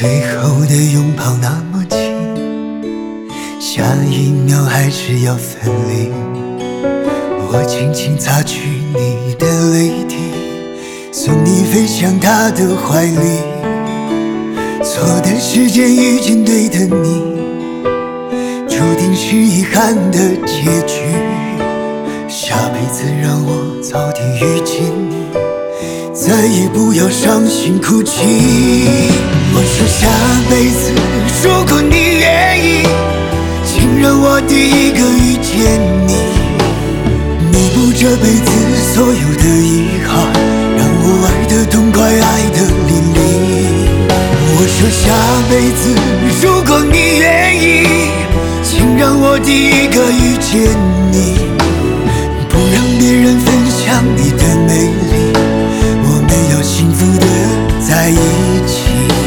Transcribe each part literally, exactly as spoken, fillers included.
最后的拥抱那么近，下一秒还是要分离。我轻轻擦去你的泪滴，送你飞向他的怀里。错的时间遇见对的你，注定是遗憾的结局。下辈子让我早点遇见你，再也不要伤心哭泣。我说下辈子如果你愿意，请让我第一个遇见你，弥补这辈子所有的遗憾，让我爱得痛快，爱得淋漓。我说下辈子如果你愿意，请让我第一个遇见你，不让别人分享你的美丽，我们要幸福的在一起。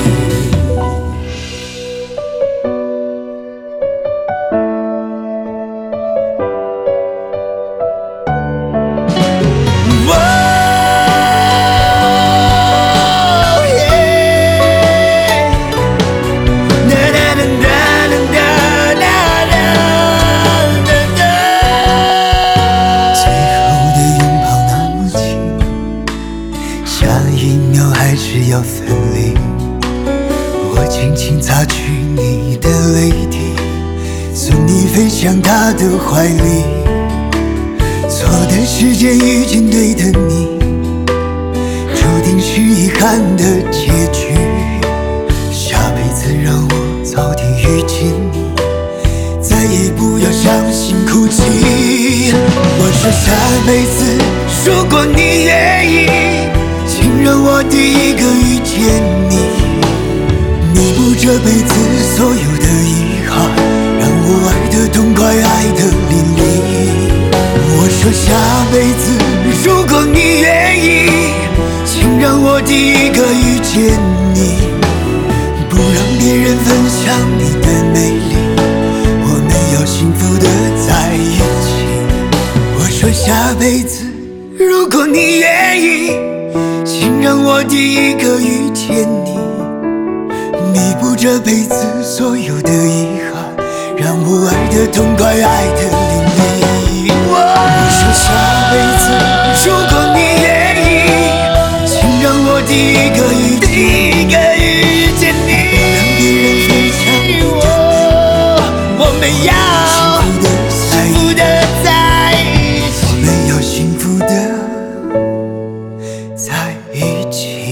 还是要分离，我轻轻擦去你的泪滴，送你飞向他的怀里。错的时间遇见对的你，注定是遗憾的结局。下辈子让我早点遇见你，再也不要伤心哭泣。我说下辈子如果你愿意，请让我第一个遇见你，弥补这辈子所有的遗憾，让我爱得痛快，爱得淋漓。我说下辈子如果你愿意，请让我第一个遇见你，不让别人分享你的美丽，我们要幸福的在一起。我说下辈子如果你愿意，请让我第一个遇见你，弥补这辈子所有的遗憾，让我爱得痛快，爱得淋漓。我说下辈子如果你愿意，请让我第一个遇见你，让别人分享我，我们要幸福的在一起，我们要幸福的在一起。